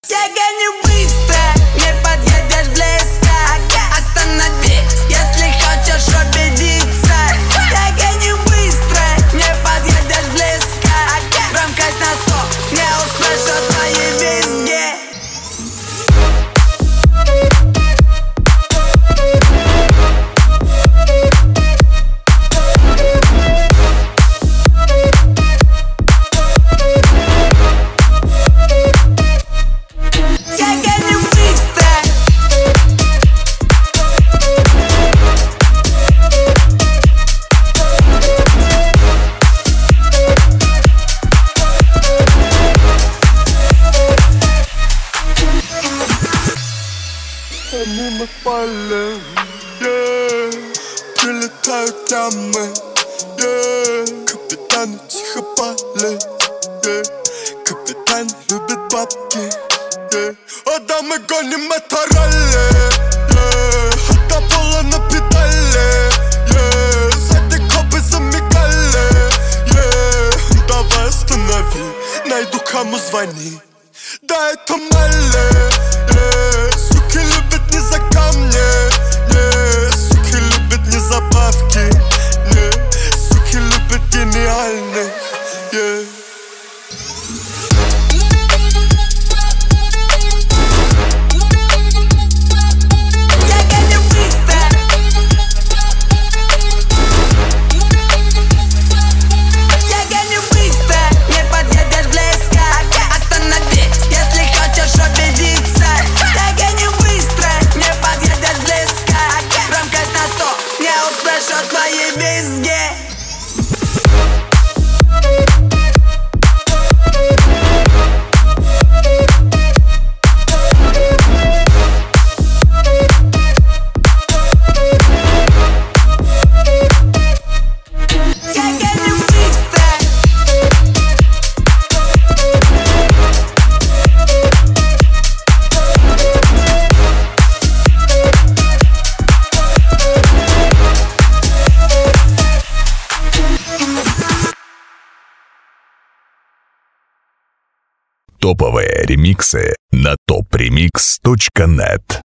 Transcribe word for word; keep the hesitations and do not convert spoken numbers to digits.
Я гоню быстро, не подъедешь близко. Останови, если хочешь убедиться. Я гоню быстро, не подъедешь близко. Громкость на сто, не услышу твои визги. Мимо полем, yeah. Прилетают ямы, yeah. Капитаны тихо пали, yeah. Капитан любит бабки, yeah. А да мы гоним это ралли, yeah. От до пола на педали, yeah. Сзади копы замигали, yeah. Давай останови, найду кому звони. Да это Мали, yeah. Суки любят не за камни, yeah. Суки любят не за бабки, yeah. Суки любят гениальных, yeah. Я гоню быстро. Я гоню быстро, не подъедешь близко. Останови, если хочешь убедиться. Я гоню быстро, не подъедешь близко. Громкость на сто, не услышу твои визги. Я гоню быстро. Топовые ремиксы на топ ремикс точка нет.